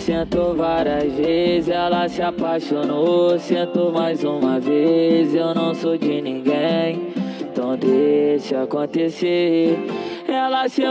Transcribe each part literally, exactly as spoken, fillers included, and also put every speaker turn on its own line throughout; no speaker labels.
Sentou várias vezes, ela se apaixonou. Sentou mais uma vez, eu não sou de ninguém, então deixa acontecer. Ela se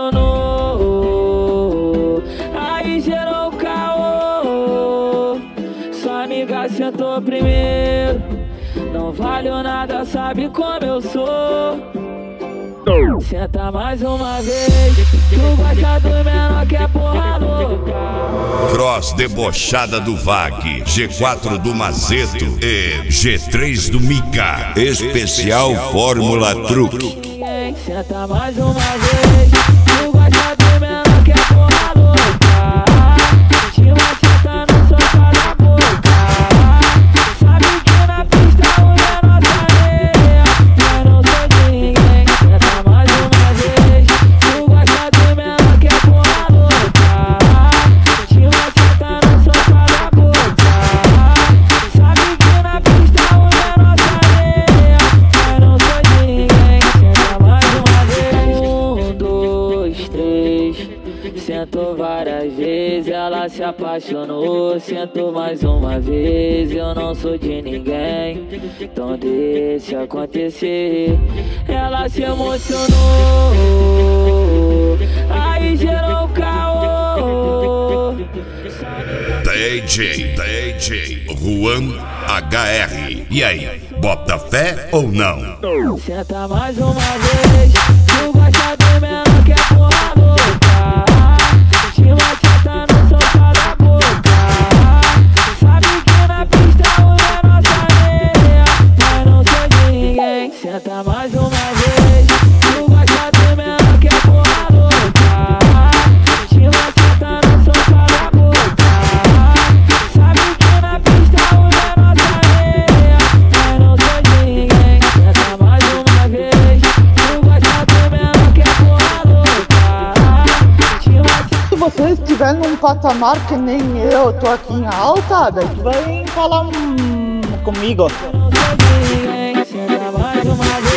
emocionou, aí gerou caô. Sua amiga sentou primeiro, não valeu nada, sabe como eu sou. Senta mais uma vez, tu gosta do menor que é porra louca.
Cross debochada do Vag, G quatro do Mazeto e G três do Mika. Especial Fórmula Truque.
Senta mais uma vez, tu gosta do menor que é porra louca. Te vai sentar no sofá da boca. Sabe que na pista o menor saia, eu não sou de ninguém. Senta mais uma vez, tu gosta do menor que é porra louca. Te vai sentar no sofá da boca. Sabe que na pista o menor saia, eu não sou de ninguém. Senta mais uma vez, um, dois, três. Sentou várias vezes, ela se apaixonou. Sentou mais uma vez, eu não sou de ninguém, então deixa acontecer. Ela se emocionou, aí gerou caô.
D J, D J Juan H R. E aí, bota fé ou não?
Senta mais uma vez, tu gosta do menor que é porra louca. Te vai sentar no sofá da boca. Sabe que na pista o menor saia, mas não sou de ninguém. Senta mais uma vez, tu gosta do menor que é porra louca. Te vai sentar no sofá da boca. Sabe que na pista o menor saia, mas não sou de ninguém. Senta mais uma vez, tu gosta do menor que é porra louca. Te vai sentar.
Se você estiver num patamar que nem eu, tô aqui em alta, daí tu vai falar hum, comigo.
Eu não sou de ninguém, senta mais uma vez.